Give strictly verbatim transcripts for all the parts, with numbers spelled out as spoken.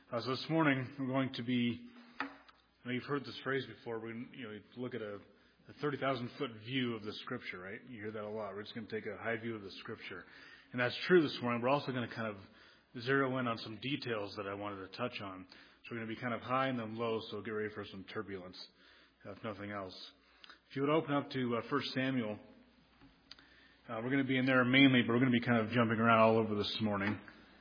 Uh, so this morning we're going to be, I know you've heard this phrase before, we're going to, you know, look at a, a thirty thousand foot view of the Scripture, right? You hear that a lot. We're just going to take a high view of the Scripture. And that's true this morning. We're also going to kind of zero in on some details that I wanted to touch on. So we're going to be kind of high and then low, so get ready for some turbulence, if nothing else. If you would open up to uh, First Samuel, uh, we're going to be in there mainly, but we're going to be kind of jumping around all over this morning.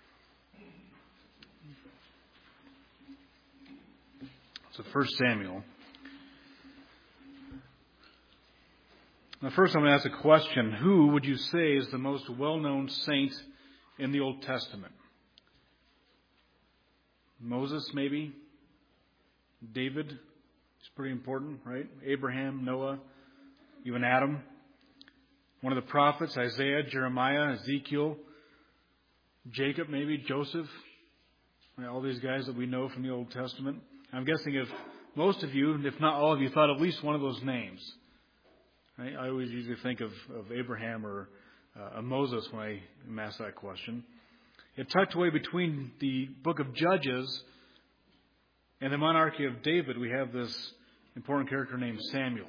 So First Samuel. Now first I'm going to ask a question. Who would you say is the most well-known saint in the Old Testament? Moses, maybe? David? It's pretty important, right? Abraham, Noah, even Adam. One of the prophets, Isaiah, Jeremiah, Ezekiel, Jacob, maybe, Joseph. Right, all these guys that we know from the Old Testament. I'm guessing if most of you, if not all of you, thought at least one of those names. Right? I always usually think of, of Abraham or uh, Moses when I am asked that question. It tucked away between the book of Judges and the monarchy of David, we have this important character named Samuel,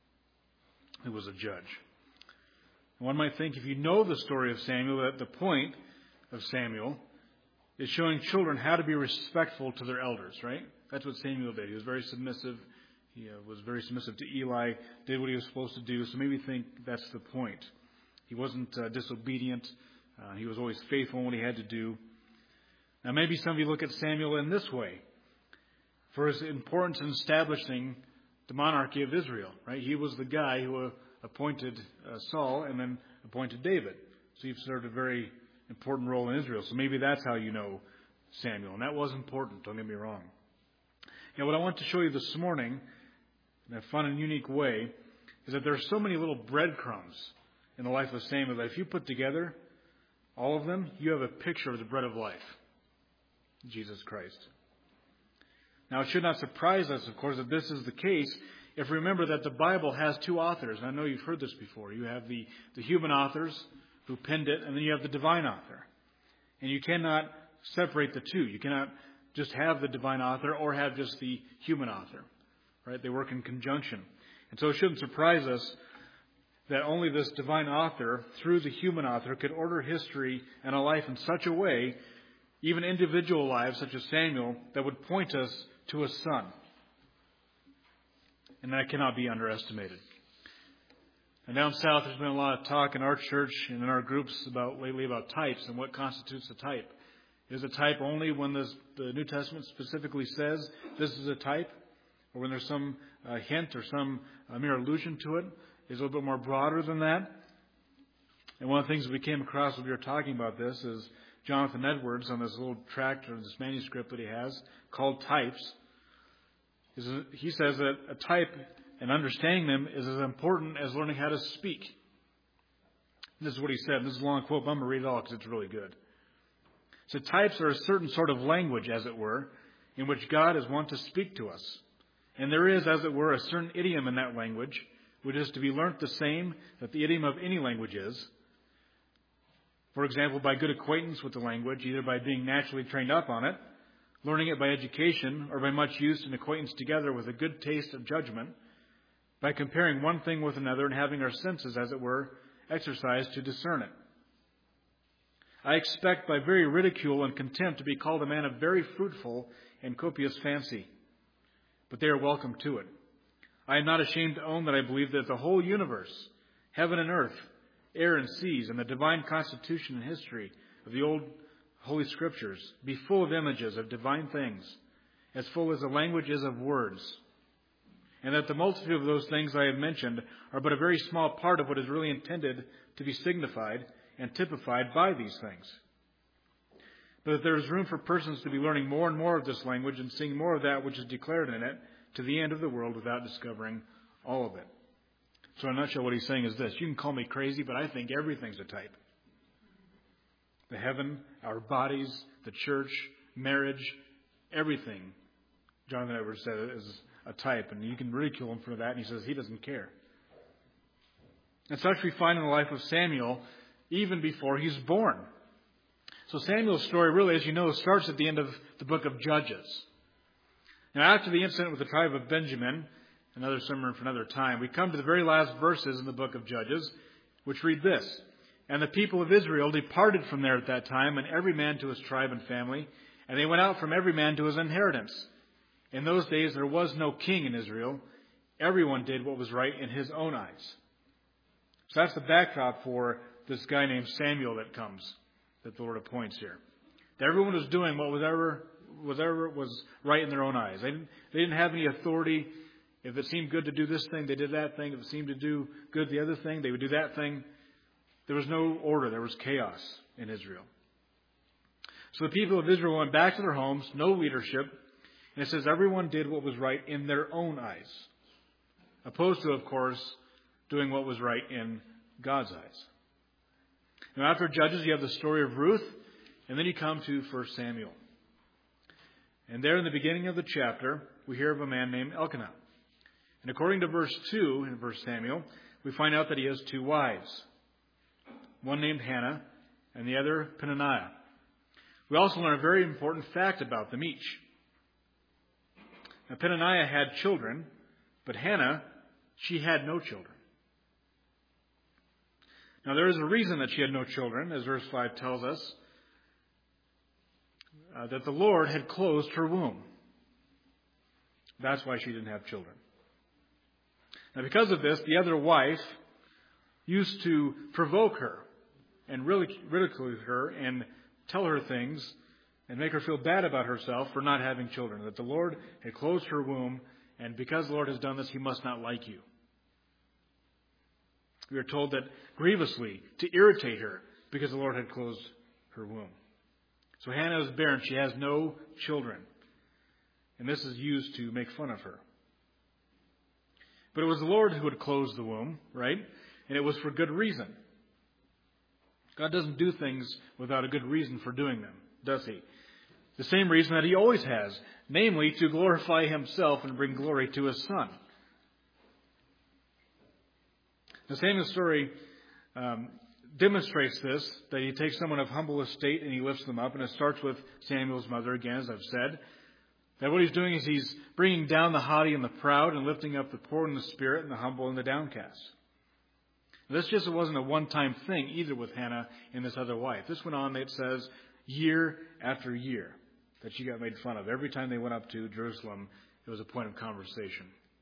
who was a judge. One might think if you know the story of Samuel, that the point of Samuel is showing children how to be respectful to their elders, right? That's what Samuel did. He was very submissive. He uh, was very submissive to Eli, did what he was supposed to do. So maybe think that's the point. He wasn't uh, disobedient. Uh, he was always faithful in what he had to do. Now maybe some of you look at Samuel in this way. For his importance in establishing the monarchy of Israel, right? He was the guy who uh, appointed uh, Saul and then appointed David. So he served a very important role in Israel. So maybe that's how you know Samuel. And that was important, don't get me wrong. Now, what I want to show you this morning, in a fun and unique way, is that there are so many little breadcrumbs in the life of Samuel that if you put together all of them, you have a picture of the bread of life, Jesus Christ. Now, it should not surprise us, of course, that this is the case if we remember that the Bible has two authors. And I know you've heard this before. You have the, the human authors who penned it, and then you have the divine author. And you cannot separate the two. You cannot just have the divine author or have just the human author. Right? They work in conjunction. And so it shouldn't surprise us that only this divine author, through the human author, could order history and a life in such a way, even individual lives such as Samuel, that would point us to a son. And that cannot be underestimated. And down south, there's been a lot of talk in our church and in our groups about lately about types and what constitutes a type. Is a type only when this, the New Testament specifically says this is a type? Or when there's some uh, hint or some uh, mere allusion to it? Is a little bit more broader than that? And one of the things that we came across when we were talking about this is Jonathan Edwards on this little tract or this manuscript that he has called Types. Is a, he says that a type and understanding them is as important as learning how to speak. This is what he said. This is a long quote, but I'm going to read it all because it's really good. So types are a certain sort of language, as it were, in which God is wont to speak to us. And there is, as it were, a certain idiom in that language, which is to be learnt the same that the idiom of any language is. For example, by good acquaintance with the language, either by being naturally trained up on it, learning it by education, or by much use and acquaintance together with a good taste of judgment, by comparing one thing with another and having our senses, as it were, exercised to discern it. I expect by very ridicule and contempt to be called a man of very fruitful and copious fancy, but they are welcome to it. I am not ashamed to own that I believe that the whole universe, heaven and earth, air and seas, and the divine constitution and history of the old Holy Scriptures be full of images of divine things, as full as the language is of words, and that the multitude of those things I have mentioned are but a very small part of what is really intended to be signified and typified by these things. But that there is room for persons to be learning more and more of this language and seeing more of that which is declared in it to the end of the world without discovering all of it. So in a nutshell, what he's saying is this. You can call me crazy, but I think everything's a type. The heaven, our bodies, the church, marriage, everything, Jonathan Edwards said, is a type. And you can ridicule him for that, and he says he doesn't care. And such we find in the life of Samuel even before he's born. So Samuel's story really, as you know, starts at the end of the book of Judges. Now, after the incident with the tribe of Benjamin, another sermon for another time, we come to the very last verses in the book of Judges, which read this. And the people of Israel departed from there at that time, and every man to his tribe and family, and they went out from every man to his inheritance. In those days there was no king in Israel. Everyone did what was right in his own eyes. So that's the backdrop for this guy named Samuel that comes, that the Lord appoints here. That everyone was doing what was ever, was ever was right in their own eyes. They didn't, they didn't have any authority. If it seemed good to do this thing, they did that thing. If it seemed to do good the other thing, they would do that thing. There was no order. There was chaos in Israel. So the people of Israel went back to their homes, no leadership. And it says everyone did what was right in their own eyes. Opposed to, of course, doing what was right in God's eyes. Now, after Judges, you have the story of Ruth. And then you come to First Samuel. And there in the beginning of the chapter, we hear of a man named Elkanah. And according to verse two in First Samuel, we find out that he has two wives. One named Hannah and the other Peninnah. We also learn a very important fact about them each. Now, Peninnah had children, but Hannah, she had no children. Now, there is a reason that she had no children, as verse five tells us, uh, that the Lord had closed her womb. That's why she didn't have children. Now, because of this, the other wife used to provoke her and ridicule her and tell her things and make her feel bad about herself for not having children. That the Lord had closed her womb, and because the Lord has done this, He must not like you. We are told that grievously to irritate her because the Lord had closed her womb. So Hannah is barren. She has no children. And this is used to make fun of her. But it was the Lord who had closed the womb, right? And it was for good reason. God doesn't do things without a good reason for doing them, does He? The same reason that He always has, namely to glorify Himself and bring glory to His Son. The same story um, demonstrates this, that He takes someone of humble estate and He lifts them up. And it starts with Samuel's mother, again, as I've said. That what He's doing is He's bringing down the haughty and the proud and lifting up the poor in the spirit and the humble and the downcast. This just wasn't a one-time thing either with Hannah and this other wife. This went on, it says, year after year that she got made fun of. Every time they went up to Jerusalem, it was a point of conversation.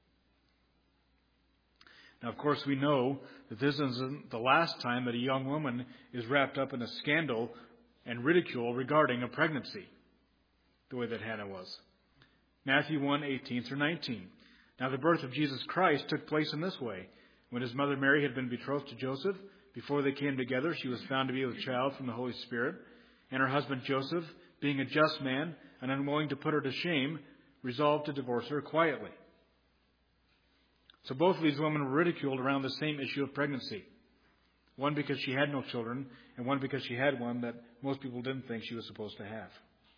Now, of course, we know that this isn't the last time that a young woman is wrapped up in a scandal and ridicule regarding a pregnancy, the way that Hannah was. Matthew one, eighteen through nineteen. Now, the birth of Jesus Christ took place in this way. When His mother Mary had been betrothed to Joseph, before they came together, she was found to be with child from the Holy Spirit. And her husband Joseph, being a just man and unwilling to put her to shame, resolved to divorce her quietly. So both of these women were ridiculed around the same issue of pregnancy. One because she had no children, and one because she had one that most people didn't think she was supposed to have.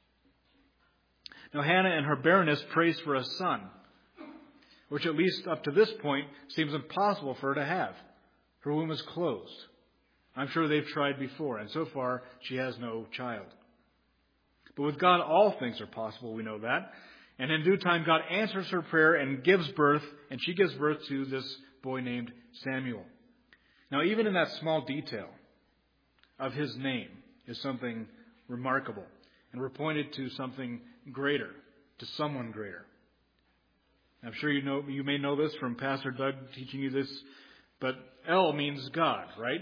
Now, Hannah in her barrenness prays for a son, which at least up to this point seems impossible for her to have. Her womb is closed. I'm sure they've tried before, and so far she has no child. But with God, all things are possible, we know that. And in due time, God answers her prayer and gives birth, and she gives birth to this boy named Samuel. Now, even in that small detail of his name is something remarkable. And we're pointed to something greater, to someone greater. I'm sure you know you may know this from Pastor Doug teaching you this, but El means God, right?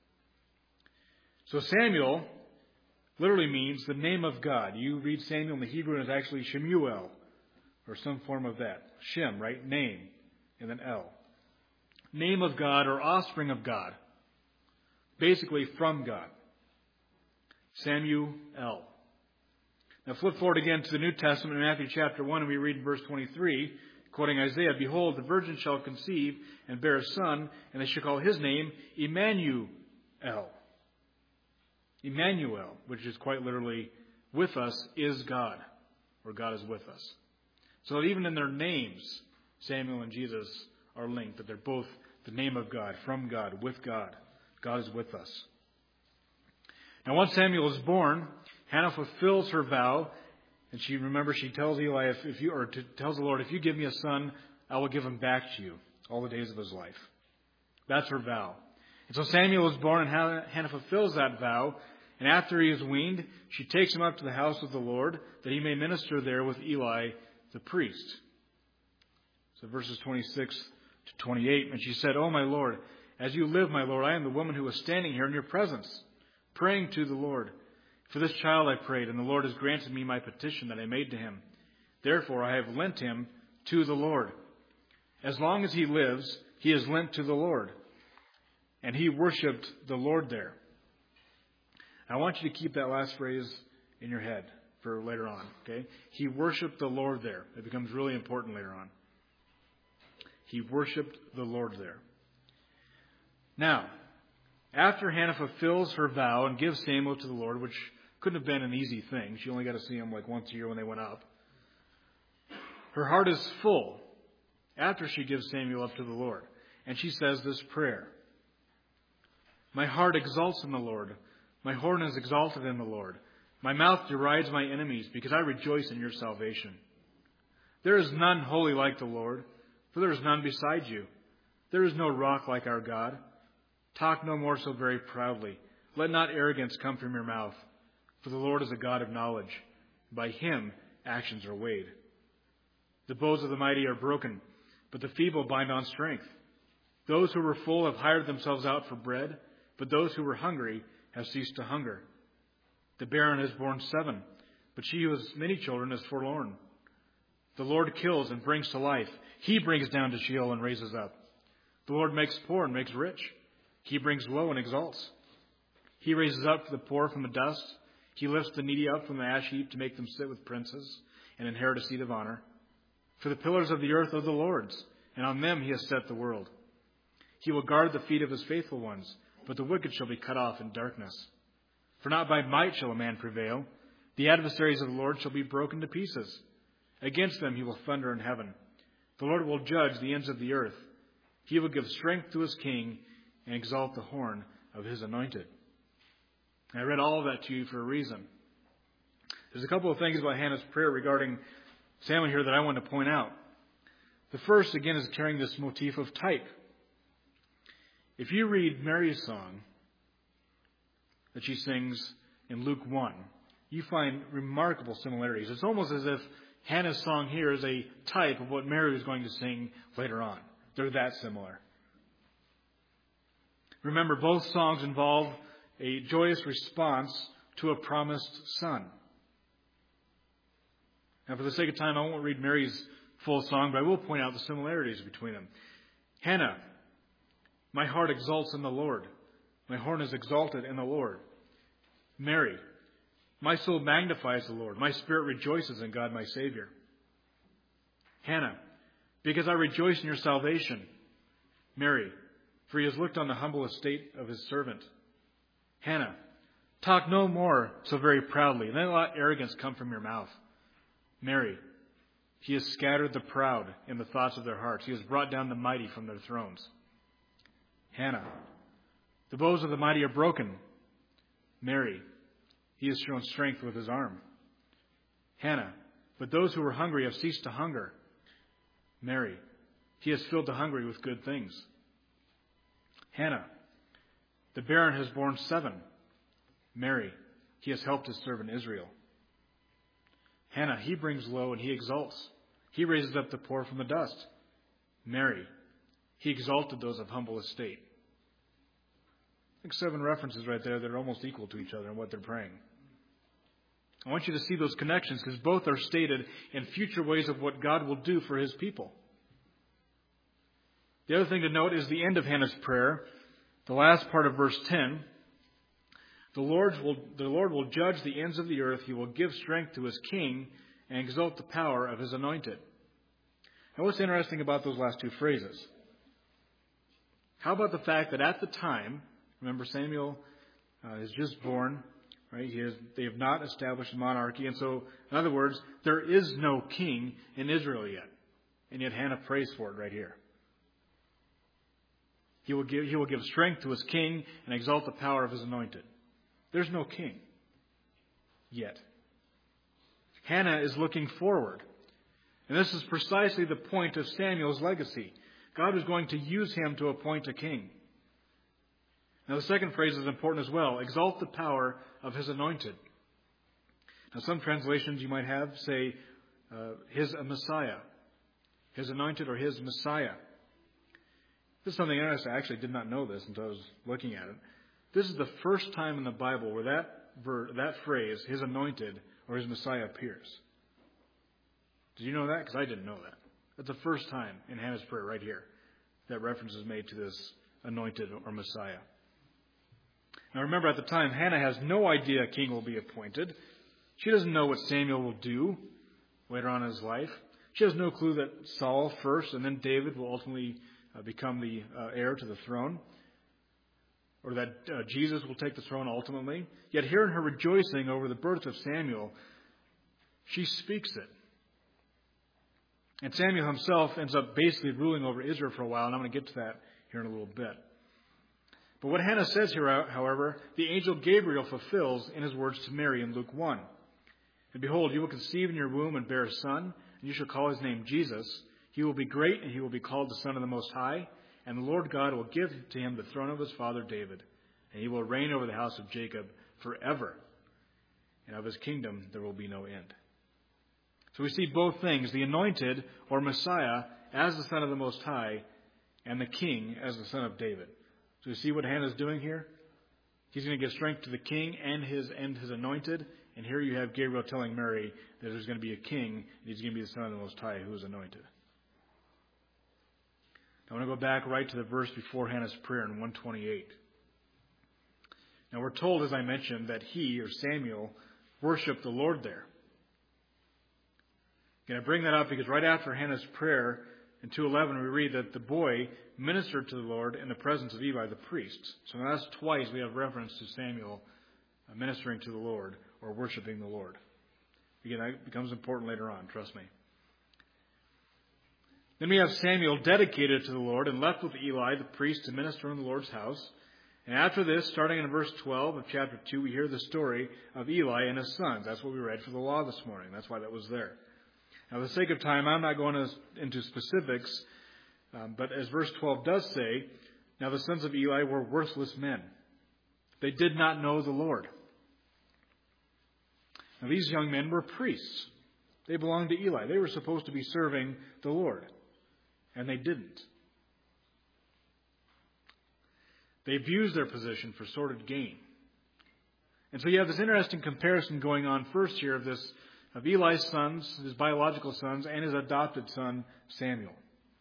So Samuel literally means the name of God. You read Samuel in the Hebrew and it's actually Shemuel, or some form of that. Shem, right? Name, and then El. Name of God or offspring of God. Basically from God. Samuel. Now flip forward again to the New Testament in Matthew chapter one, and we read in verse twenty-three, quoting Isaiah, "Behold, the virgin shall conceive and bear a son, and they shall call his name Emmanuel." Emmanuel, which is quite literally, with us is God, or God is with us. So even in their names, Samuel and Jesus are linked, that they're both the name of God, from God, with God. God is with us. Now once Samuel is born, Hannah fulfills her vow, and she, remember, she tells Eli, if, if you, or to, tells the Lord, if you give me a son, I will give him back to you all the days of his life. That's her vow. And so Samuel is born, and Hannah, Hannah fulfills that vow. And after he is weaned, she takes him up to the house of the Lord, that he may minister there with Eli the priest. So verses twenty-six to twenty-eight. And she said, "O my Lord, as you live, my Lord, I am the woman who was standing here in your presence, praying to the Lord. For this child I prayed, and the Lord has granted me my petition that I made to him. Therefore I have lent him to the Lord. As long as he lives, he is lent to the Lord." And he worshipped the Lord there. I want you to keep that last phrase in your head for later on. Okay? He worshipped the Lord there. It becomes really important later on. He worshipped the Lord there. Now, after Hannah fulfills her vow and gives Samuel to the Lord, which couldn't have been an easy thing. She only got to see him like once a year when they went up. Her heart is full after she gives Samuel up to the Lord. And she says this prayer. "My heart exalts in the Lord. My horn is exalted in the Lord. My mouth derides my enemies because I rejoice in your salvation. There is none holy like the Lord, for there is none beside you. There is no rock like our God. Talk no more so very proudly. Let not arrogance come from your mouth. For the Lord is a God of knowledge. By him actions are weighed. The bows of the mighty are broken, but the feeble bind on strength. Those who were full have hired themselves out for bread, but those who were hungry have ceased to hunger. The barren has borne seven, but she who has many children is forlorn. The Lord kills and brings to life. He brings down to Sheol and raises up. The Lord makes poor and makes rich. He brings low and exalts. He raises up the poor from the dust. He lifts the needy up from the ash heap to make them sit with princes and inherit a seat of honor. For the pillars of the earth are the Lord's, and on them he has set the world. He will guard the feet of his faithful ones, but the wicked shall be cut off in darkness. For not by might shall a man prevail. The adversaries of the Lord shall be broken to pieces. Against them he will thunder in heaven. The Lord will judge the ends of the earth. He will give strength to his king and exalt the horn of his anointed." I read all of that to you for a reason. There's a couple of things about Hannah's prayer regarding Samuel here that I want to point out. The first, again, is carrying this motif of type. If you read Mary's song that she sings in Luke one, you find remarkable similarities. It's almost as if Hannah's song here is a type of what Mary is going to sing later on. They're that similar. Remember, both songs involve a joyous response to a promised son. Now, for the sake of time, I won't read Mary's full song, but I will point out the similarities between them. Hannah, "My heart exalts in the Lord. My horn is exalted in the Lord." Mary, "My soul magnifies the Lord. My spirit rejoices in God my Savior." Hannah, "Because I rejoice in your salvation." Mary, "For he has looked on the humble estate of his servant." Hannah, "Talk no more so very proudly, and let not arrogance come from your mouth." Mary, "He has scattered the proud in the thoughts of their hearts. He has brought down the mighty from their thrones." Hannah, "The bows of the mighty are broken." Mary, "He has shown strength with his arm." Hannah, "But those who were hungry have ceased to hunger." Mary, "He has filled the hungry with good things." Hannah, "The barren has borne seven." Mary, "He has helped his servant Israel." Hannah, "He brings low and he exalts. He raises up the poor from the dust." Mary, "He exalted those of humble estate." I think seven references right there that are almost equal to each other in what they're praying. I want you to see those connections because both are stated in future ways of what God will do for his people. The other thing to note is the end of Hannah's prayer, the last part of verse ten. The Lord will, the Lord will judge the ends of the earth. He will give strength to his king and exalt the power of his anointed. Now, what's interesting about those last two phrases? How about the fact that at the time, remember Samuel uh, is just born, right? He has, they have not established a monarchy. And so, in other words, there is no king in Israel yet. And yet Hannah prays for it right here. He will give, he will give strength to his king and exalt the power of his anointed. There's no king yet. Hannah is looking forward. And this is precisely the point of Samuel's legacy. God was going to use him to appoint a king. Now the second phrase is important as well. Exalt the power of his anointed. Now some translations you might have say uh, his Messiah. His anointed or his Messiah. This is something interesting. I actually did not know this until I was looking at it. This is the first time in the Bible where that ver- that phrase, his anointed or his Messiah, appears. Did you know that? Because I didn't know that. That's the first time in Hannah's prayer right here that reference is made to this anointed or Messiah. Now remember, at the time, Hannah has no idea a king will be appointed. She doesn't know what Samuel will do later on in his life. She has no clue that Saul first and then David will ultimately uh, become the uh, heir to the throne, or that uh, Jesus will take the throne ultimately. Yet here in her rejoicing over the birth of Samuel, she speaks it. And Samuel himself ends up basically ruling over Israel for a while, and I'm going to get to that here in a little bit. But what Hannah says here, however, the angel Gabriel fulfills in his words to Mary in Luke one. And behold, you will conceive in your womb and bear a son, and you shall call his name Jesus. He will be great, and he will be called the Son of the Most High. And the Lord God will give to him the throne of his father David, and he will reign over the house of Jacob forever. And of his kingdom there will be no end. So we see both things, the anointed or Messiah as the Son of the Most High, and the King as the Son of David. So you see what Hannah's doing here? He's going to give strength to the king and his and his anointed. And here you have Gabriel telling Mary that there's going to be a king, and he's going to be the Son of the Most High who is anointed. I want to go back right to the verse before Hannah's prayer in one twenty-eight. Now we're told, as I mentioned, that he, or Samuel, worshiped the Lord there. I'm going to bring that up because right after Hannah's prayer in two eleven, we read that the boy ministered to the Lord in the presence of Eli the priest. So now that's twice we have reference to Samuel ministering to the Lord or worshiping the Lord. Again, that becomes important later on, trust me. Then we have Samuel dedicated to the Lord and left with Eli the priest to minister in the Lord's house. And after this, starting in verse twelve of chapter two, we hear the story of Eli and his sons. That's what we read for the law this morning. That's why that was there. Now, for the sake of time, I'm not going to, into specifics, um, but as verse twelve does say, now the sons of Eli were worthless men. They did not know the Lord. Now, these young men were priests. They belonged to Eli. They were supposed to be serving the Lord, and they didn't. They abused their position for sordid gain. And so you have this interesting comparison going on first here of this of Eli's sons, his biological sons, and his adopted son, Samuel.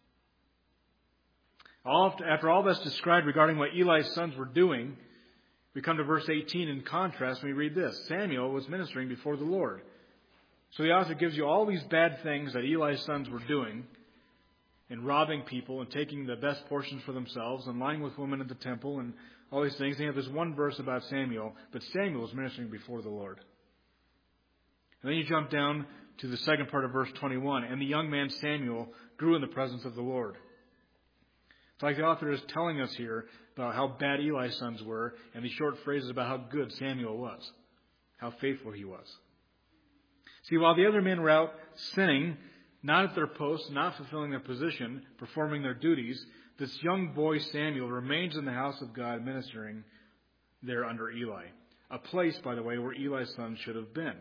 All, after all that's described regarding what Eli's sons were doing, we come to verse eighteen in contrast and we read this. Samuel was ministering before the Lord. So the author gives you all these bad things that Eli's sons were doing, and robbing people and taking the best portions for themselves and lying with women at the temple and all these things. And you have this one verse about Samuel, but Samuel was ministering before the Lord. And then you jump down to the second part of verse twenty-one. And the young man Samuel grew in the presence of the Lord. It's like the author is telling us here about how bad Eli's sons were and these short phrases about how good Samuel was, how faithful he was. See, while the other men were out sinning, not at their posts, not fulfilling their position, performing their duties, this young boy Samuel remains in the house of God ministering there under Eli. A place, by the way, where Eli's sons should have been.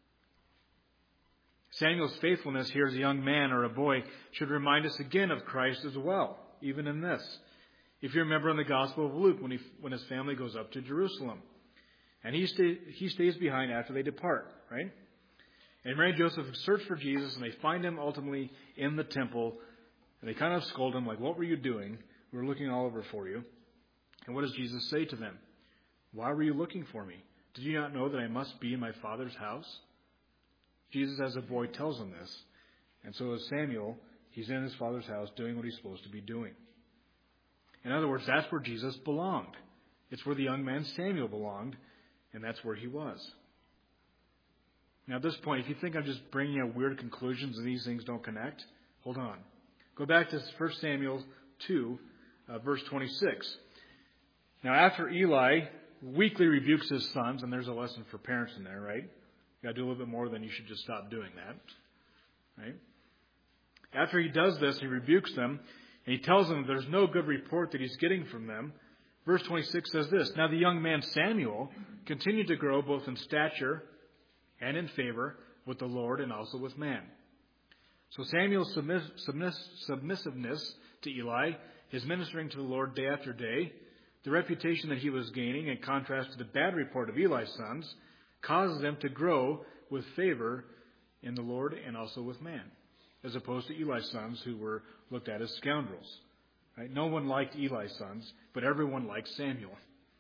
Samuel's faithfulness here as a young man or a boy should remind us again of Christ as well, even in this. If you remember in the Gospel of Luke, when he, when his family goes up to Jerusalem, and he, stay, he stays behind after they depart, right? And Mary and Joseph search for Jesus, and they find him ultimately in the temple, and they kind of scold him, like, what were you doing? We were looking all over for you. And what does Jesus say to them? Why were you looking for me? Did you not know that I must be in my Father's house? Jesus, as a boy, tells them this. And so as Samuel, he's in his Father's house doing what he's supposed to be doing. In other words, that's where Jesus belonged. It's where the young man Samuel belonged, and that's where he was. Now, at this point, if you think I'm just bringing out weird conclusions and these things don't connect, hold on. Go back to First Samuel two, uh, verse twenty-six. Now, after Eli weekly rebukes his sons, and there's a lesson for parents in there, right? You got to do a little bit more than you should just stop doing that, right? After he does this, he rebukes them, and he tells them there's no good report that he's getting from them. Verse twenty-six says this, "Now the young man Samuel continued to grow both in stature and in favor with the Lord and also with man." So Samuel's submiss- submiss- submissiveness to Eli, his ministering to the Lord day after day, the reputation that he was gaining in contrast to the bad report of Eli's sons, causes them to grow with favor in the Lord and also with man, as opposed to Eli's sons, who were looked at as scoundrels. Right? No one liked Eli's sons, but everyone liked Samuel.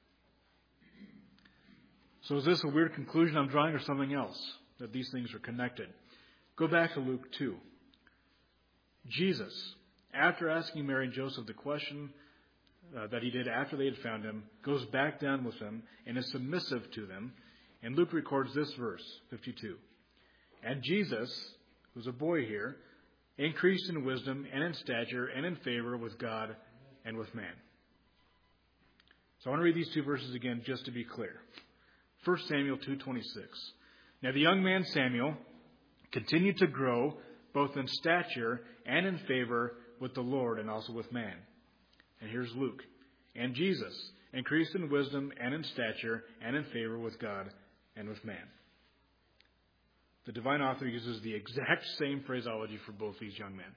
So is this a weird conclusion I'm drawing or something else? That these things are connected? Go back to Luke two. Jesus, after asking Mary and Joseph the question uh, that he did after they had found him, goes back down with them and is submissive to them. And Luke records this verse, fifty-two. "And Jesus," who's a boy here, "increased in wisdom and in stature and in favor with God and with man." So I want to read these two verses again just to be clear. First Samuel two twenty-six. "Now the young man Samuel continued to grow both in stature and in favor with the Lord and also with man." And here's Luke. "And Jesus increased in wisdom and in stature and in favor with God and with man." The divine author uses the exact same phraseology for both these young men.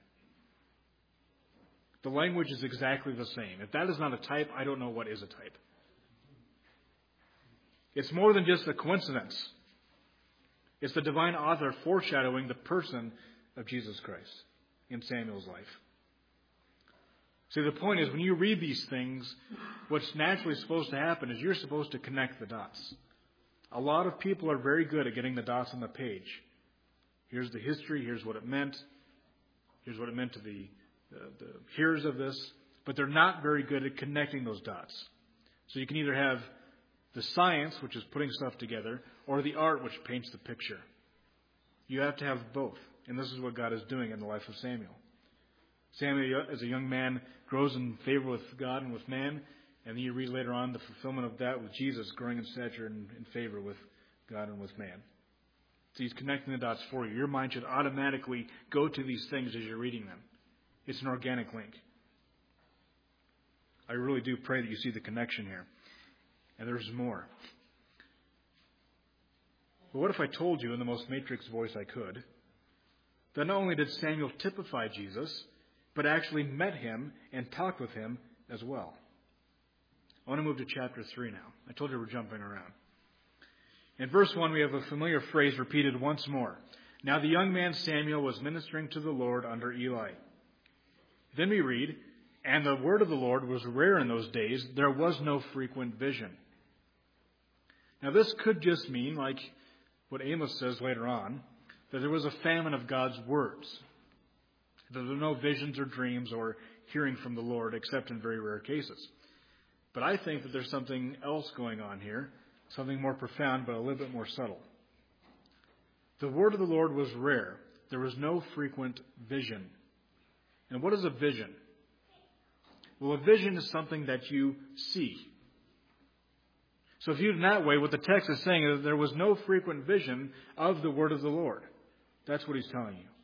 The language is exactly the same. If that is not a type, I don't know what is a type. It's more than just a coincidence. It's the divine author foreshadowing the person of Jesus Christ in Samuel's life. See, the point is, when you read these things, what's naturally supposed to happen is you're supposed to connect the dots. A lot of people are very good at getting the dots on the page. Here's the history. Here's what it meant. Here's what it meant to the, the, the hearers of this. But they're not very good at connecting those dots. So you can either have the science, which is putting stuff together, or the art, which paints the picture. You have to have both. And this is what God is doing in the life of Samuel. Samuel, as a young man, grows in favor with God and with man. And then you read later on the fulfillment of that with Jesus growing in stature and in favor with God and with man. So he's connecting the dots for you. Your mind should automatically go to these things as you're reading them. It's an organic link. I really do pray that you see the connection here. And there's more. But what if I told you in the most matrix voice I could that not only did Samuel typify Jesus, but actually met him and talked with him as well? I want to move to chapter three now. I told you we're jumping around. In verse one, we have a familiar phrase repeated once more. "Now the young man Samuel was ministering to the Lord under Eli." Then we read, "And the word of the Lord was rare in those days. There was no frequent vision." Now this could just mean, like what Amos says later on, that there was a famine of God's words. That there were no visions or dreams or hearing from the Lord except in very rare cases. But I think that there's something else going on here, something more profound but a little bit more subtle. The word of the Lord was rare. There was no frequent vision. And what is a vision? Well, a vision is something that you see. So viewed in that way, what the text is saying is that there was no frequent vision of the word of the Lord. That's what he's telling you.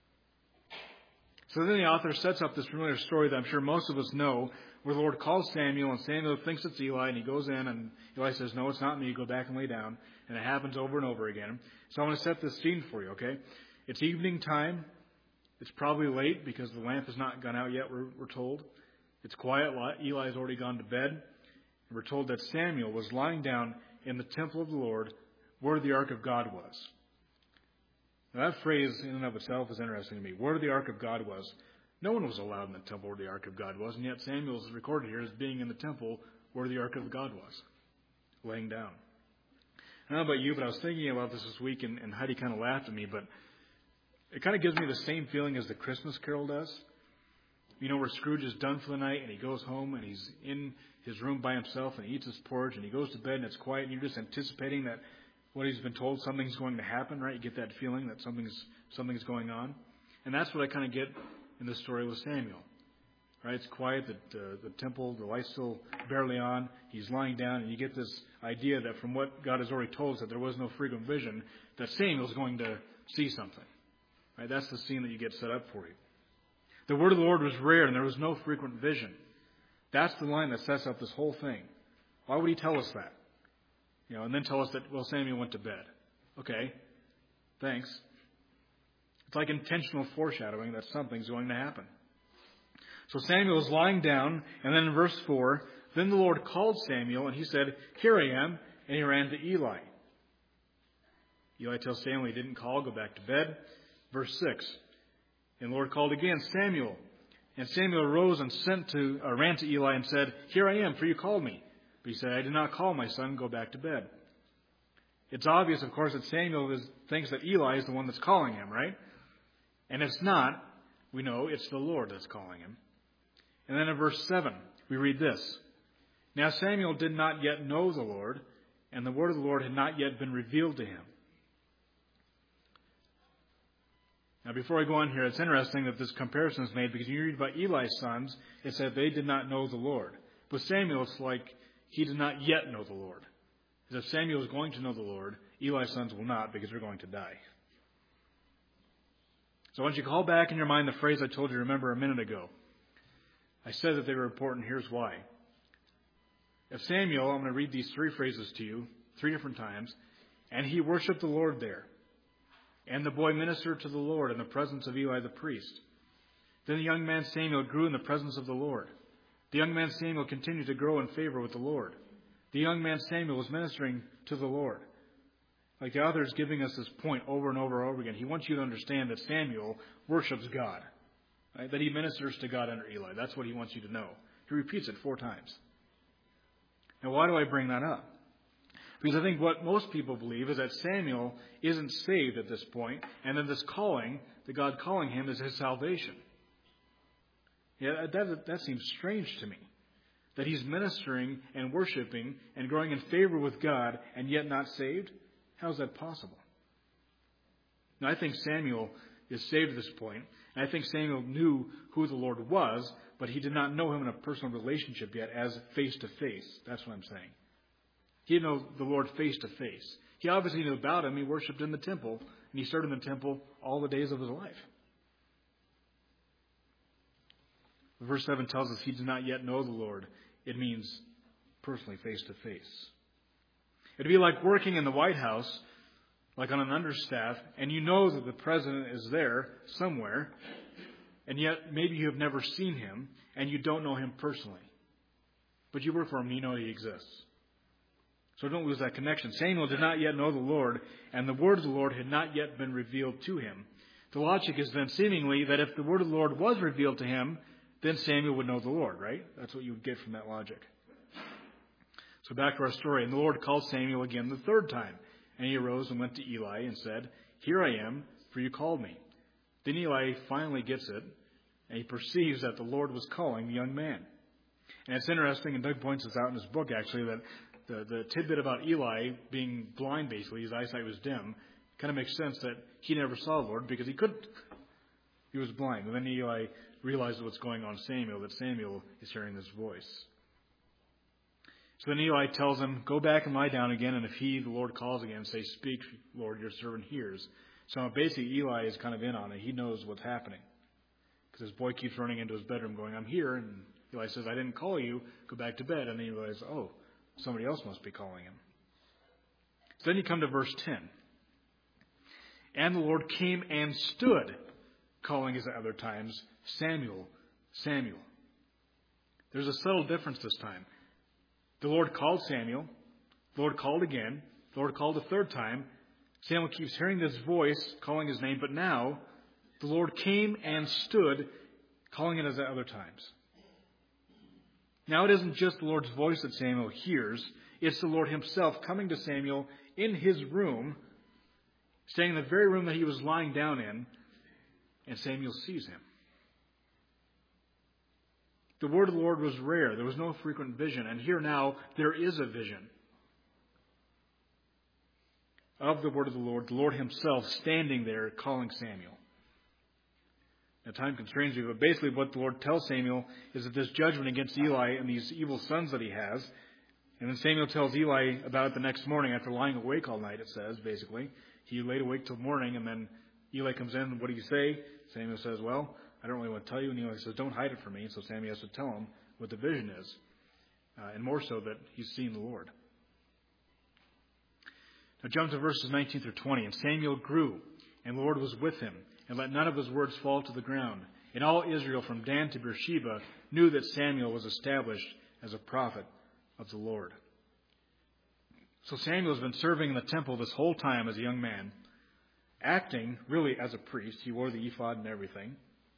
So then the author sets up this familiar story that I'm sure most of us know, where the Lord calls Samuel, and Samuel thinks it's Eli, and he goes in, and Eli says, "No, it's not me. Go back and lay down." And it happens over and over again. So I want to set this scene for you, okay? It's evening time. It's probably late because the lamp has not gone out yet, we're, we're told. It's quiet. Eli's already gone to bed. And we're told that Samuel was lying down in the temple of the Lord where the ark of God was. Now that phrase in and of itself is interesting to me. Where the ark of God was. No one was allowed in the temple where the ark of God was, and yet Samuel is recorded here as being in the temple where the ark of God was, laying down. I don't know about you, but I was thinking about this this week, and, and Heidi kind of laughed at me, but it kind of gives me the same feeling as the Christmas Carol does. You know, where Scrooge is done for the night, and he goes home, and he's in his room by himself, and he eats his porridge, and he goes to bed, and it's quiet, and you're just anticipating that what he's been told, something's going to happen, right? You get that feeling that something's something's going on. And that's what I kind of get in this story with Samuel. Right? It's quiet. The, uh, the temple, the light's still barely on. He's lying down, and you get this idea that from what God has already told us that there was no frequent vision, that Samuel's going to see something. Right? That's the scene that you get set up for you. The word of the Lord was rare, and there was no frequent vision. That's the line that sets up this whole thing. Why would he tell us that? You know, and then tell us that, well, Samuel went to bed. Okay, thanks. It's like intentional foreshadowing that something's going to happen. So Samuel is lying down, and then in verse four, then the Lord called Samuel, and he said, "Here I am," and he ran to Eli. Eli tells Samuel he didn't call, go back to bed. Verse six, and the Lord called again, "Samuel." And Samuel arose and sent to, uh, ran to Eli and said, "Here I am, for you called me." But he said, "I did not call, my son, go back to bed." It's obvious, of course, that Samuel is, thinks that Eli is the one that's calling him, right? And if it's not, we know it's the Lord that's calling him. And then in verse seven, we read this. Now Samuel did not yet know the Lord, and the word of the Lord had not yet been revealed to him. Now before I go on here, it's interesting that this comparison is made because you read about Eli's sons, it said they did not know the Lord. With Samuel, it's like he did not yet know the Lord. As if Samuel is going to know the Lord, Eli's sons will not because they're going to die. So I want you to call back in your mind the phrase I told you to remember a minute ago. I said that they were important. Here's why. If Samuel, I'm going to read these three phrases to you, three different times, and he worshipped the Lord there. And the boy ministered to the Lord in the presence of Eli the priest. Then the young man Samuel grew in the presence of the Lord. The young man Samuel continued to grow in favor with the Lord. The young man Samuel was ministering to the Lord. Like the author is giving us this point over and over and over again. He wants you to understand that Samuel worships God. Right? That he ministers to God under Eli. That's what he wants you to know. He repeats it four times. Now, why do I bring that up? Because I think what most people believe is that Samuel isn't saved at this point, and that this calling, the God calling him, is his salvation. Yeah, that, that seems strange to me. That he's ministering and worshiping and growing in favor with God and yet not saved? How is that possible? Now, I think Samuel is saved at this point, and I think Samuel knew who the Lord was, but he did not know him in a personal relationship yet as face-to-face. That's what I'm saying. He didn't know the Lord face-to-face. He obviously knew about him. He worshipped in the temple, and he served in the temple all the days of his life. Verse seven tells us he did not yet know the Lord. It means personally face-to-face. It'd be like working in the White House, like on an understaff, and you know that the president is there somewhere, and yet maybe you have never seen him, and you don't know him personally. But you work for him, and you know he exists. So don't lose that connection. Samuel did not yet know the Lord, and the word of the Lord had not yet been revealed to him. The logic is then seemingly that if the word of the Lord was revealed to him, then Samuel would know the Lord, right? That's what you would get from that logic. So back to our story. And the Lord called Samuel again the third time. And he arose and went to Eli and said, "Here I am, for you called me." Then Eli finally gets it, and he perceives that the Lord was calling the young man. And it's interesting, and Doug points this out in his book, actually, that the, the tidbit about Eli being blind, basically, his eyesight was dim, kind of makes sense that he never saw the Lord because he couldn't. He was blind. And then Eli realizes what's going on with Samuel, that Samuel is hearing this voice. So then Eli tells him, "Go back and lie down again, and if he, the Lord, calls again, say, 'Speak, Lord, your servant hears.'" So basically Eli is kind of in on it. He knows what's happening. Because his boy keeps running into his bedroom going, "I'm here." And Eli says, "I didn't call you. Go back to bed." And then he realizes, oh, somebody else must be calling him. So then you come to verse ten. And the Lord came and stood, calling as at other times, "Samuel, Samuel." There's a subtle difference this time. The Lord called Samuel. The Lord called again. The Lord called a third time. Samuel keeps hearing this voice calling his name, but now the Lord came and stood, calling it as at other times. Now it isn't just the Lord's voice that Samuel hears. It's the Lord himself coming to Samuel in his room, staying in the very room that he was lying down in, and Samuel sees him. The word of the Lord was rare. There was no frequent vision. And here now, there is a vision of the word of the Lord, the Lord himself standing there calling Samuel. Now, time constrains me, but basically what the Lord tells Samuel is that this judgment against Eli and these evil sons that he has, and then Samuel tells Eli about it the next morning after lying awake all night, it says, basically. He laid awake till morning, and then Eli comes in, what do you say? Samuel says, well, I don't really want to tell you. And Eli says, don't hide it from me. And so Samuel has to tell him what the vision is, uh, and more so that he's seen the Lord. Now jump to verses nineteen through twenty. And Samuel grew, and the Lord was with him, and let none of his words fall to the ground. And all Israel from Dan to Beersheba knew that Samuel was established as a prophet of the Lord. So Samuel has been serving in the temple this whole time as a young man, acting really as a priest. He wore the ephod and everything.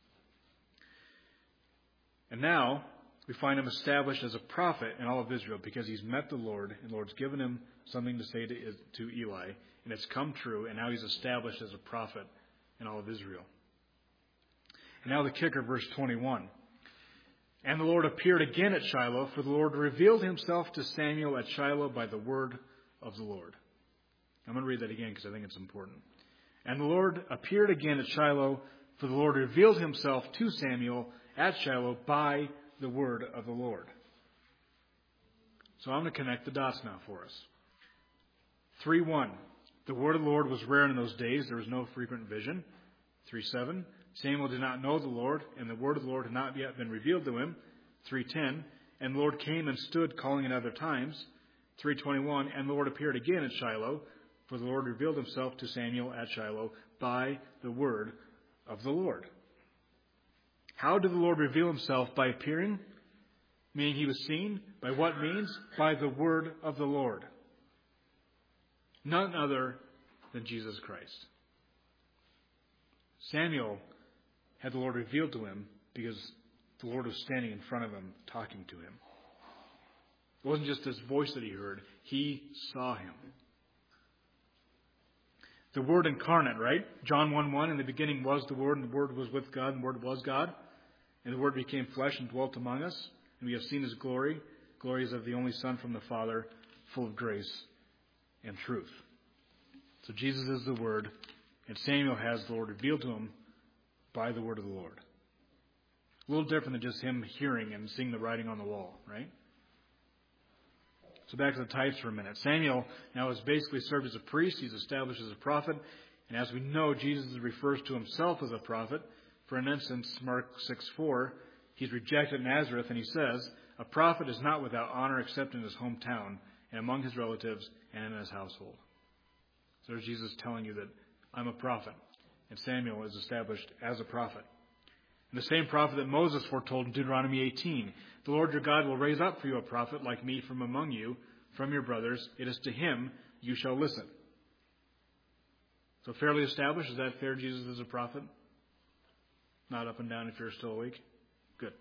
And now we find him established as a prophet in all of Israel because he's met the Lord, and the Lord's given him something to say to, to Eli, and it's come true, and now he's established as a prophet in all of Israel. And now the kicker, verse twenty-one. And the Lord appeared again at Shiloh, for the Lord revealed himself to Samuel at Shiloh by the word of the Lord. I'm going to read that again because I think it's important. And the Lord appeared again at Shiloh, for the Lord revealed himself to Samuel at Shiloh by the word of the Lord. So I'm going to connect the dots now for us. three one. The word of the Lord was rare in those days. There was no frequent vision. three seven. Samuel did not know the Lord, and the word of the Lord had not yet been revealed to him. three ten. And the Lord came and stood calling at other times. three twenty-one. And the Lord appeared again at Shiloh, for the Lord revealed himself to Samuel at Shiloh by the word of the Lord. How did the Lord reveal himself? By appearing, meaning he was seen. By what means? By the word of the Lord. None other than Jesus Christ. Samuel had the Lord revealed to him because the Lord was standing in front of him, talking to him. It wasn't just this voice that he heard. He saw him. The Word incarnate, right? John one one, in the beginning was the Word, and the Word was with God, and the Word was God. And the Word became flesh and dwelt among us. And we have seen His glory. Glory is of the only Son from the Father, full of grace and truth. So Jesus is the Word, and Samuel has the Lord revealed to him by the word of the Lord. A little different than just him hearing and seeing the writing on the wall, right? So back to the types for a minute. Samuel now has basically served as a priest. He's established as a prophet. And as we know, Jesus refers to himself as a prophet. For an instance, Mark six four, he's rejected Nazareth, and he says, a prophet is not without honor except in his hometown and among his relatives and in his household. So there's Jesus telling you that I'm a prophet. And Samuel is established as a prophet. And the same prophet that Moses foretold in Deuteronomy eighteen, the Lord your God will raise up for you a prophet like me from among you, from your brothers. It is to him you shall listen. So fairly established. Is that fair? Jesus is a prophet? Not up and down if you're still awake? Good.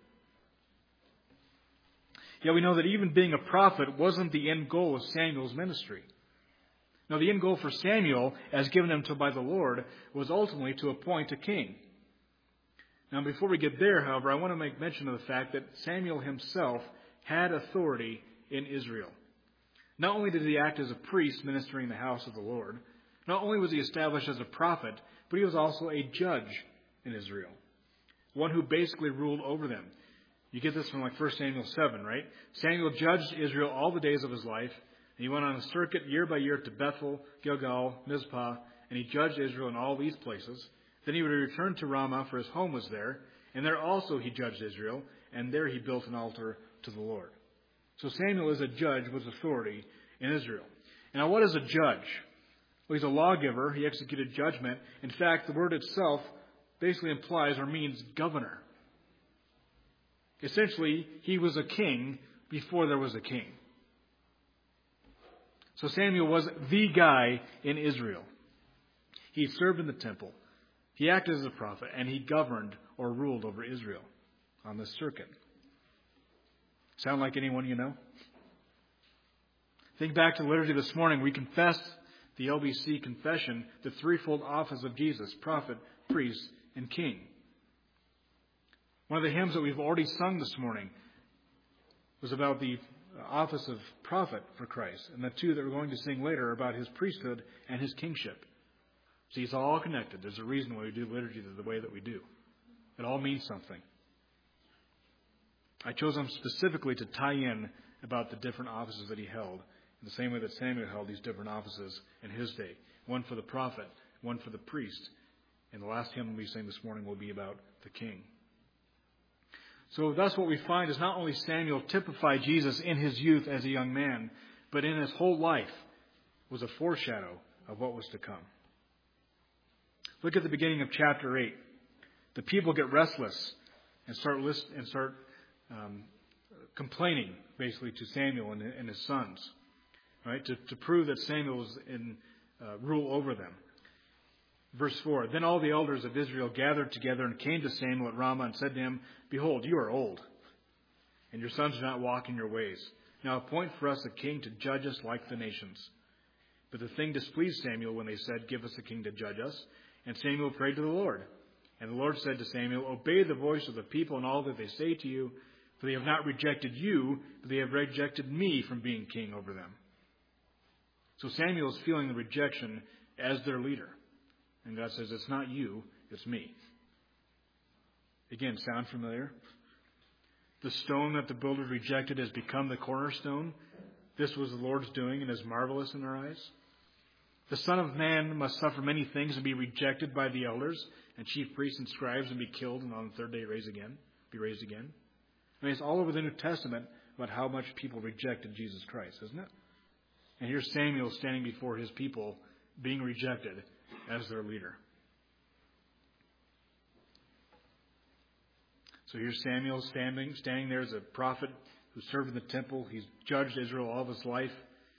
Yeah, we know that even being a prophet wasn't the end goal of Samuel's ministry. Now, the end goal for Samuel, as given him to by the Lord, was ultimately to appoint a king. Now, before we get there, however, I want to make mention of the fact that Samuel himself had authority in Israel. Not only did he act as a priest ministering in the house of the Lord, not only was he established as a prophet, but he was also a judge in Israel. One who basically ruled over them. You get this from like First Samuel seven, right? Samuel judged Israel all the days of his life. And he went on a circuit year by year to Bethel, Gilgal, Mizpah, and he judged Israel in all these places. Then he would return to Ramah, for his home was there. And there also he judged Israel, and there he built an altar to the Lord. So Samuel is a judge with authority in Israel. And now what is a judge? Well, he's a lawgiver. He executed judgment. In fact, the word itself basically implies or means governor. Essentially, he was a king before there was a king. So Samuel was the guy in Israel. He served in the temple. He acted as a prophet, and he governed or ruled over Israel on this circuit. Sound like anyone you know? Think back to the liturgy this morning. We confessed the L B C confession, the threefold office of Jesus, prophet, priest, and king. One of the hymns that we've already sung this morning was about the office of prophet for Christ. And the two that we're going to sing later are about his priesthood and his kingship. See, it's all connected. There's a reason why we do liturgy the way that we do. It all means something. I chose them specifically to tie in about the different offices that he held, in the same way that Samuel held these different offices in his day. One for the prophet, one for the priest, and the last hymn we sing this morning will be about the king. So thus what we find is not only Samuel typified Jesus in his youth as a young man, but in his whole life was a foreshadow of what was to come. Look at the beginning of chapter eight. The people get restless and start list, and start um, complaining, basically, to Samuel and, and his sons, right? To, to prove that Samuel was in uh, rule over them. Verse four, then all the elders of Israel gathered together and came to Samuel at Ramah and said to him, behold, you are old, and your sons do not walk in your ways. Now appoint for us a king to judge us like the nations. But the thing displeased Samuel when they said, give us a king to judge us. And Samuel prayed to the Lord. And the Lord said to Samuel, obey the voice of the people in all that they say to you, for they have not rejected you, but they have rejected me from being king over them. So Samuel is feeling the rejection as their leader. And God says, it's not you, it's me. Again, sound familiar? The stone that the builders rejected has become the cornerstone. This was the Lord's doing and is marvelous in our eyes. The Son of Man must suffer many things and be rejected by the elders and chief priests and scribes and be killed and on the third day raise again, be raised again. I mean, it's all over the New Testament about how much people rejected Jesus Christ, isn't it? And here's Samuel standing before his people being rejected as their leader. So here's Samuel standing, standing there as a prophet who served in the temple. He's judged Israel all of his life.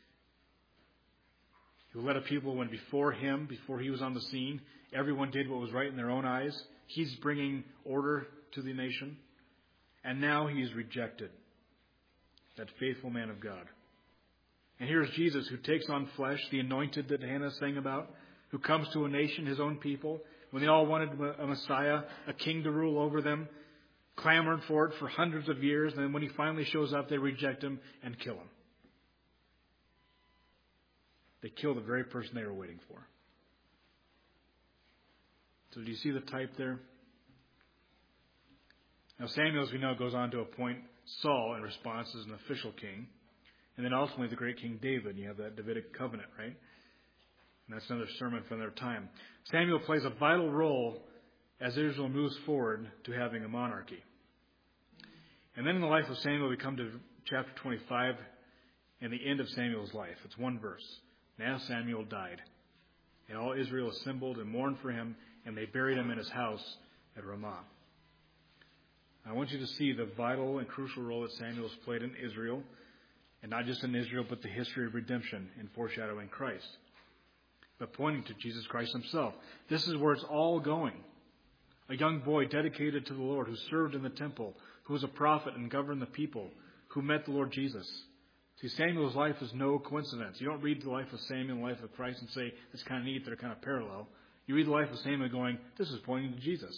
He led a people when before him, before he was on the scene, everyone did what was right in their own eyes. He's bringing order to the nation. And now he's rejected. That faithful man of God. And here's Jesus who takes on flesh, the anointed that Hannah sang about, who comes to a nation, his own people, when they all wanted a Messiah, a king to rule over them, clamored for it for hundreds of years, and then when he finally shows up, they reject him and kill him. They kill the very person they were waiting for. So do you see the type there? Now Samuel, as we know, goes on to appoint Saul in response as an official king. And then ultimately the great King David. You have that Davidic covenant, right? And that's another sermon from their time. Samuel plays a vital role as Israel moves forward to having a monarchy. And then in the life of Samuel, we come to chapter twenty-five and the end of Samuel's life. It's one verse. Now Samuel died, and all Israel assembled and mourned for him, and they buried him in his house at Ramah. I want you to see the vital and crucial role that Samuel has played in Israel, and not just in Israel, but the history of redemption in foreshadowing Christ, but pointing to Jesus Christ himself. This is where it's all going. A young boy dedicated to the Lord who served in the temple, who was a prophet and governed the people, who met the Lord Jesus. See, Samuel's life is no coincidence. You don't read the life of Samuel and the life of Christ and say, it's kind of neat, they're kind of parallel. You read the life of Samuel going, this is pointing to Jesus.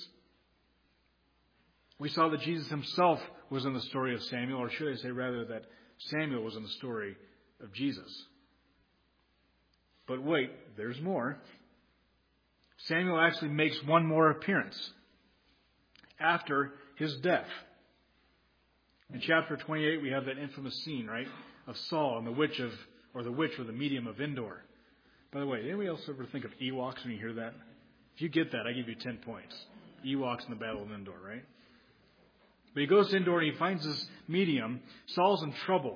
We saw that Jesus himself was in the story of Samuel, or should I say rather that Samuel was in the story of Jesus. But wait, there's more. Samuel actually makes one more appearance after his death. In chapter twenty-eight, we have that infamous scene, right, of Saul and the witch of, or the witch or the medium of Endor. By the way, did anybody else ever think of Ewoks when you hear that? If you get that, I give you ten points. Ewoks in the Battle of Endor, right? But he goes to Endor and he finds this medium. Saul's in trouble.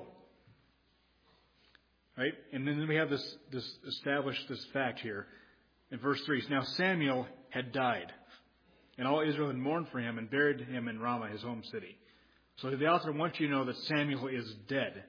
Right? And then we have this, this established this fact here in verse three. Now Samuel had died, and all Israel had mourned for him and buried him in Ramah, his home city. So the author wants you to know that Samuel is dead.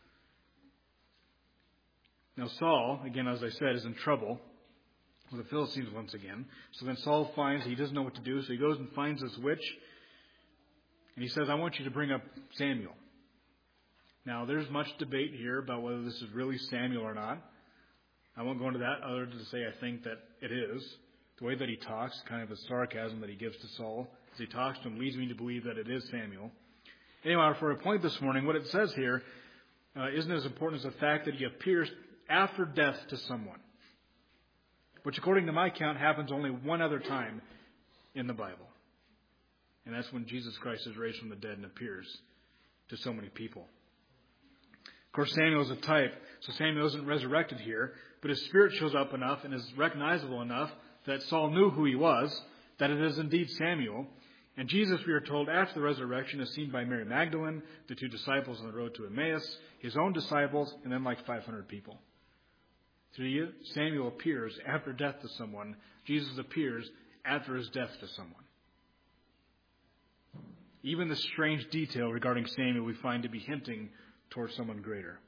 Now Saul, again, as I said, is in trouble with the Philistines once again. So then Saul finds he doesn't know what to do, so he goes and finds this witch. And he says, I want you to bring up Samuel. Now, there's much debate here about whether this is really Samuel or not. I won't go into that other than to say I think that it is. The way that he talks, kind of the sarcasm that he gives to Saul, as he talks to him, leads me to believe that it is Samuel. Anyway, for a point this morning, what it says here uh, isn't as important as the fact that he appears after death to someone, which according to my count happens only one other time in the Bible. And that's when Jesus Christ is raised from the dead and appears to so many people. Of course, Samuel is a type, so Samuel isn't resurrected here, but his spirit shows up enough and is recognizable enough that Saul knew who he was, that it is indeed Samuel. And Jesus, we are told, after the resurrection, is seen by Mary Magdalene, the two disciples on the road to Emmaus, his own disciples, and then like five hundred people. So Samuel appears after death to someone. Jesus appears after his death to someone. Even the strange detail regarding Samuel we find to be hinting towards someone greater.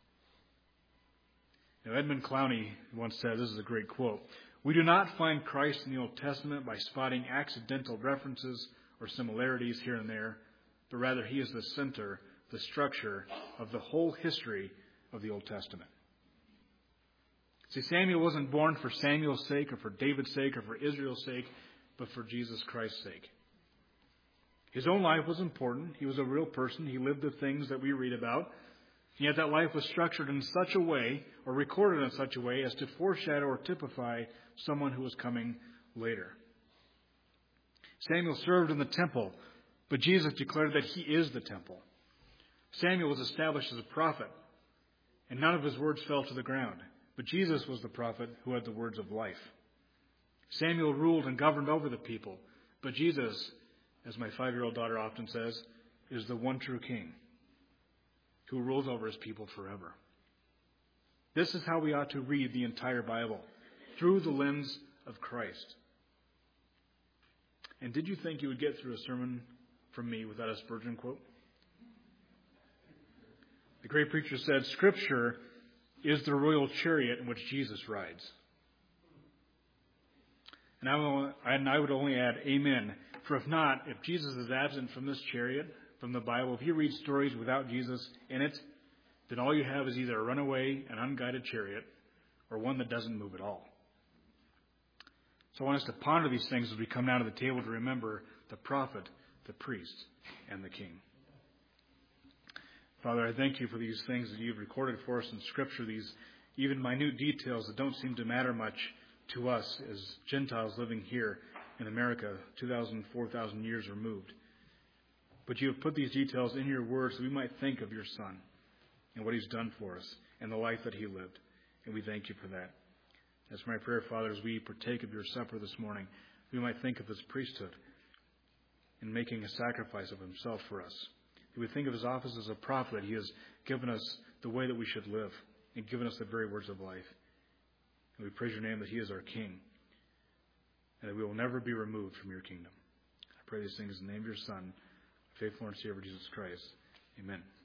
Now, Edmund Clowney once said, this is a great quote, "We do not find Christ in the Old Testament by spotting accidental references or similarities here and there, but rather he is the center, the structure of the whole history of the Old Testament." See, Samuel wasn't born for Samuel's sake or for David's sake or for Israel's sake, but for Jesus Christ's sake. His own life was important. He was a real person. He lived the things that we read about. And yet that life was structured in such a way, or recorded in such a way, as to foreshadow or typify someone who was coming later. Samuel served in the temple, but Jesus declared that he is the temple. Samuel was established as a prophet, and none of his words fell to the ground. But Jesus was the prophet who had the words of life. Samuel ruled and governed over the people, but Jesus, as my five-year-old daughter often says, is the one true king who rules over his people forever. This is how we ought to read the entire Bible, through the lens of Christ. And did you think you would get through a sermon from me without a Spurgeon quote? The great preacher said, "Scripture is the royal chariot in which Jesus rides." And I, will, and I would only add, amen. For if not, if Jesus is absent from this chariot, from the Bible, if you read stories without Jesus in it, then all you have is either a runaway, an unguided chariot, or one that doesn't move at all. So I want us to ponder these things as we come down to the table to remember the prophet, the priest, and the king. Father, I thank you for these things that you've recorded for us in Scripture, these even minute details that don't seem to matter much to us as Gentiles living here in America, two thousand, four thousand years removed. But you have put these details in your word so we might think of your Son and what he's done for us and the life that he lived. And we thank you for that. That's my prayer, Father, as we partake of your supper this morning, we might think of his priesthood in making a sacrifice of himself for us. We think of his office as a prophet. He has given us the way that we should live and given us the very words of life. And we praise your name that he is our King and that we will never be removed from your kingdom. I pray these things in the name of your Son, faithful and Savior Jesus Christ. Amen.